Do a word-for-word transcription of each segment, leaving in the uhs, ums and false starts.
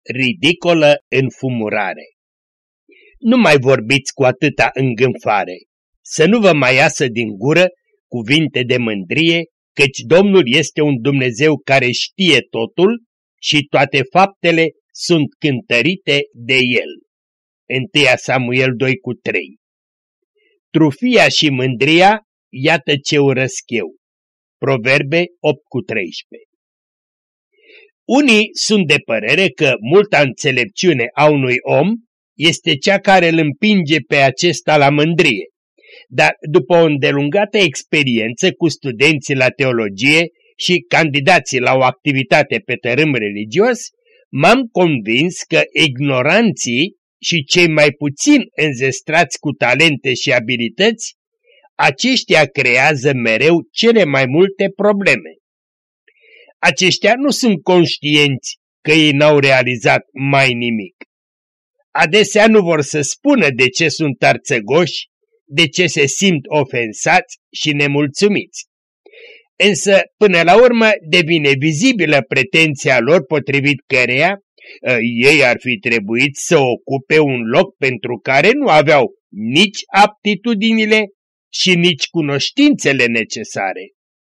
ridicolă înfumurare. Nu mai vorbiți cu atâta îngânfare, să nu vă mai iasă din gură cuvinte de mândrie, căci Domnul este un Dumnezeu care știe totul și toate faptele sunt cântărite de El. întâi Samuel doi cu trei. Trufia și mândria, iată ce urăsc eu. Proverbe opt cu treisprezece. Unii sunt de părere că multa înțelepciune a unui om este cea care îl împinge pe acesta la mândrie, dar după o îndelungată experiență cu studenții la teologie și candidații la o activitate pe tărâm religios, m-am convins că ignoranții și cei mai puțin înzestrați cu talente și abilități, aceștia creează mereu cele mai multe probleme. Aceștia nu sunt conștienți că ei n-au realizat mai nimic. Adesea nu vor să spună de ce sunt arțăgoși, de ce se simt ofensați și nemulțumiți. Însă, până la urmă, devine vizibilă pretenția lor potrivit căreia ei ar fi trebuit să ocupe un loc pentru care nu aveau nici aptitudinile și nici cunoștințele necesare.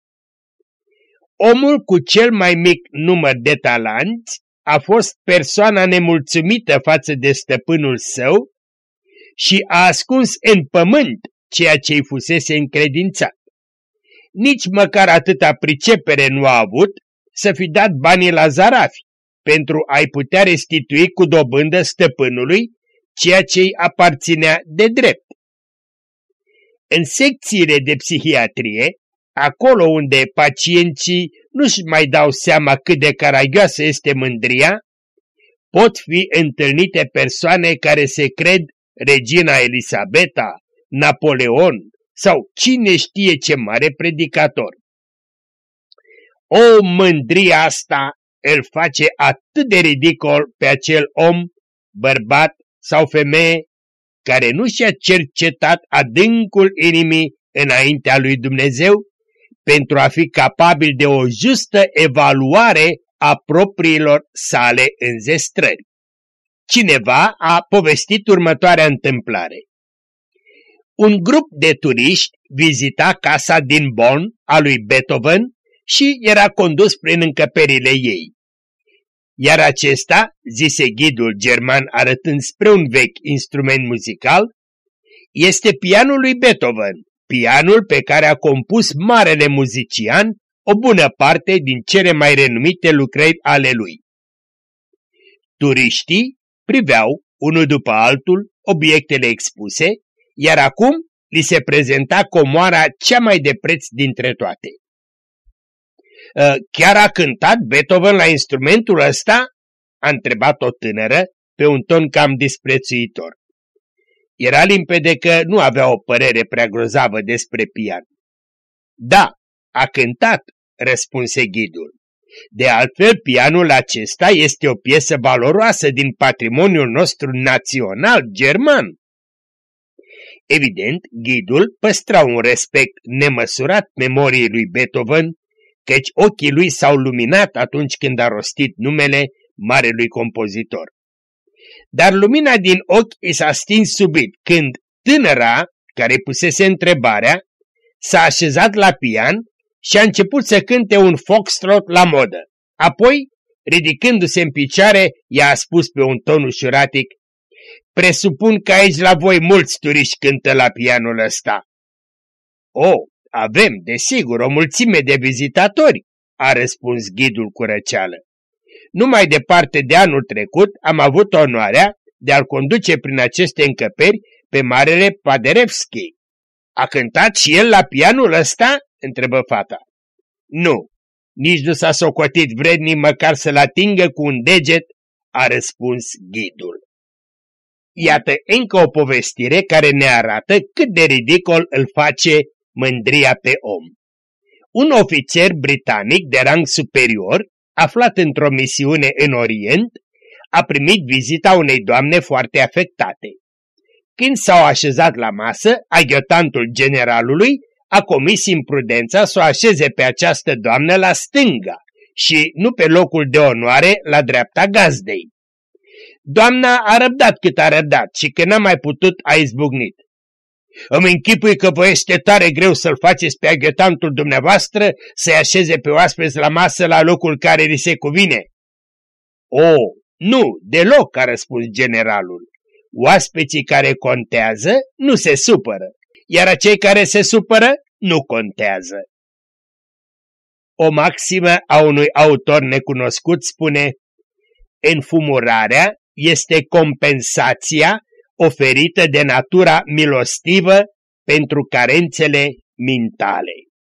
Omul cu cel mai mic număr de talanți a fost persoana nemulțumită față de stăpânul său și a ascuns în pământ ceea ce îi fusese încredințat. Nici măcar atâta pricepere nu a avut să fi dat banii la zarafi pentru a-i putea restitui cu dobândă stăpânului ceea ce îi aparținea de drept. În secțiile de psihiatrie, acolo unde pacienții nu-și mai dau seama cât de caragioasă este mândria, pot fi întâlnite persoane care se cred Regina Elisabeta, Napoleon sau cine știe ce mare predicator. O, mândria asta îl face atât de ridicol pe acel om, bărbat sau femeie, care nu și-a cercetat adâncul inimii înaintea lui Dumnezeu pentru a fi capabil de o justă evaluare a propriilor sale înzestrări. Cineva a povestit următoarea întâmplare. Un grup de turiști vizita casa din Bonn a lui Beethoven și era condus prin încăperile ei. Iar acesta, zise ghidul german arătând spre un vechi instrument muzical, este pianul lui Beethoven, pianul pe care a compus marele muzician o bună parte din cele mai renumite lucrări ale lui. Turiștii priveau, unul după altul, obiectele expuse, iar acum li se prezenta comoara cea mai de preț dintre toate. Chiar a cântat Beethoven la instrumentul ăsta? A întrebat o tânără pe un ton cam disprețuitor. Era limpede că nu avea o părere prea grozavă despre pian. Da, a cântat, răspunse ghidul. De altfel, pianul acesta este o piesă valoroasă din patrimoniul nostru național german. Evident, ghidul păstra un respect nemăsurat memoriei lui Beethoven, căci ochii lui s-au luminat atunci când a rostit numele marelui compozitor. Dar lumina din ochi i s-a stins subit când tânăra, care pusese întrebarea, s-a așezat la pian și a început să cânte un foxtrot la modă. Apoi, ridicându-se în picioare, i-a spus pe un ton ușuratic, presupun că aici la voi mulți turiști cântă la pianul ăsta. O, avem, desigur, o mulțime de vizitatori, a răspuns ghidul cu răceală. Numai departe de anul trecut am avut onoarea de a-l conduce prin aceste încăperi pe marele Paderewski. A cântat și el la pianul ăsta? Întrebă fata. Nu, nici nu s-a socotit vrednic măcar să-l atingă cu un deget, a răspuns ghidul. Iată încă o povestire care ne arată cât de ridicol îl face mândria pe om. Un ofițer britanic de rang superior, aflat într-o misiune în Orient, a primit vizita unei doamne foarte afectate. Când s-au așezat la masă, aghiotantul generalului a comis imprudența să o așeze pe această doamnă la stânga și nu pe locul de onoare la dreapta gazdei. Doamna a răbdat cât a răbdat și când n-a mai putut a izbucnit. Îmi închipui că vă este tare greu să-l faceți pe aghetantul dumneavoastră să-i așeze pe oaspeți la masă la locul care li se cuvine. O, nu, deloc, a răspuns generalul. Oaspeții care contează nu se supără, iar acei care se supără nu contează. O maximă a unui autor necunoscut spune: înfumurarea este compensația oferită de natura milostivă pentru carențele mintale.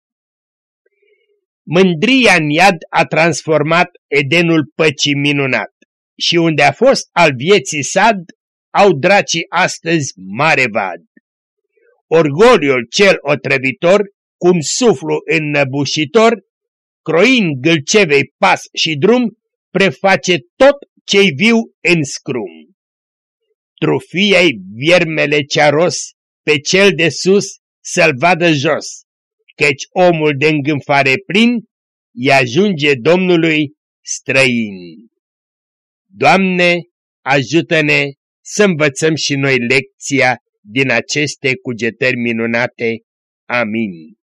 Mândria în iad a transformat Edenul păcii minunat și unde a fost al vieții sad, au dracii astăzi mare vad. Orgoliul cel otrăvitor, cum suflu înnăbușitor, croind gâlcevei pas și drum, preface tot ce-i viu în scrum. Trufia-i viermele cearos, pe cel de sus să-l vadă jos, căci omul de îngânfare plin i-ajunge Domnului străin. Doamne, ajută-ne să învățăm și noi lecția din aceste cugetări minunate. Amin.